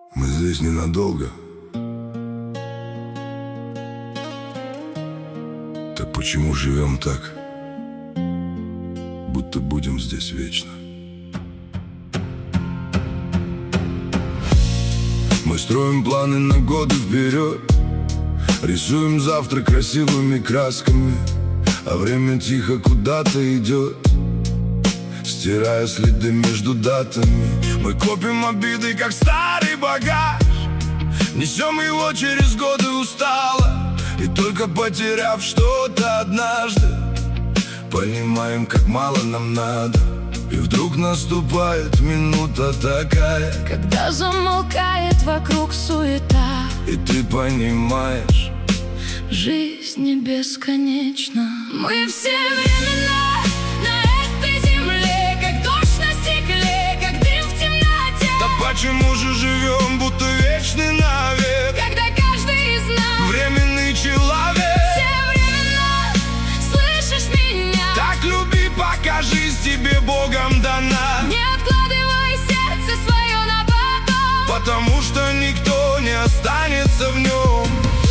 Мы здесь ненадолго. Так почему живем так, будто будем здесь вечно? Мы строим планы на годы вперед, рисуем завтра красивыми красками, а время тихо куда-то идет, стирая следы между датами. Мы копим обиды, как старый багаж, несем его через годы устало, и только потеряв что-то однажды, понимаем, как мало нам надо. И вдруг наступает минута такая, когда замолкает вокруг суета, и ты понимаешь, жизнь не бесконечна. Мы все времена на этой земле, как дождь на стекле, как дым в темноте. да почему же живем, будто вечный навек, когда каждый из нас временный человек? все времена, слышишь меня? Так люби, пока жизнь тебе Богом дана, Не откладывай сердце свое на потом, потому что никто не останется в нем.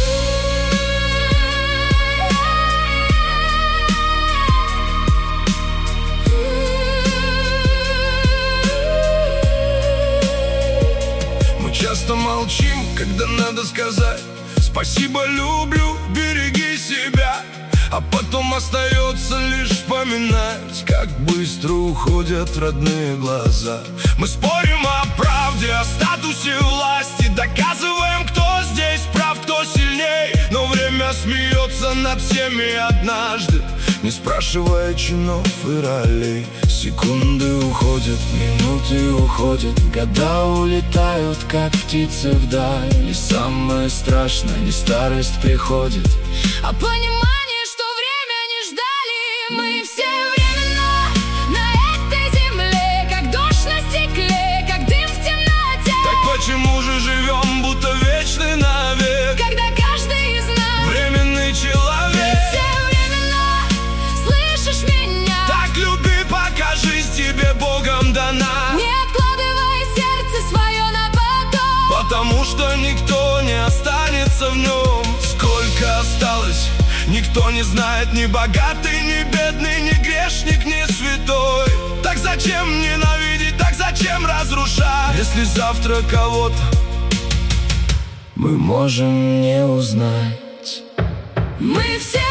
Мы часто молчим, когда надо сказать спасибо, люблю, береги себя, а потом остается лишь вспоминать, как быстро уходят родные глаза. Мы спорим о правде, о статусе власти, доказываем, кто здесь прав, кто сильней. Но время смеется над всеми однажды, не спрашивая чинов и ролей. Секунды уходят, минуты уходят, года улетают, как птицы вдаль. И самое страшное, не старость приходит, а понимание, что время не ждали. Мы все времена на этой земле, как дождь на стекле, как дым в темноте. так почему же живем, будто вечный навек, Когда каждый из нас временный человек? все времена, слышишь меня? Так люби, пока жизнь тебе Богом дана, Не откладывай сердце свое на потом, потому что никто не останется в нем. Сколько осталось, никто не знает, ни богатый, ни бедный, ни грешник, ни святой. Так зачем ненавидеть, так зачем разрушать, если завтра кого-то мы можем не узнать? Мы все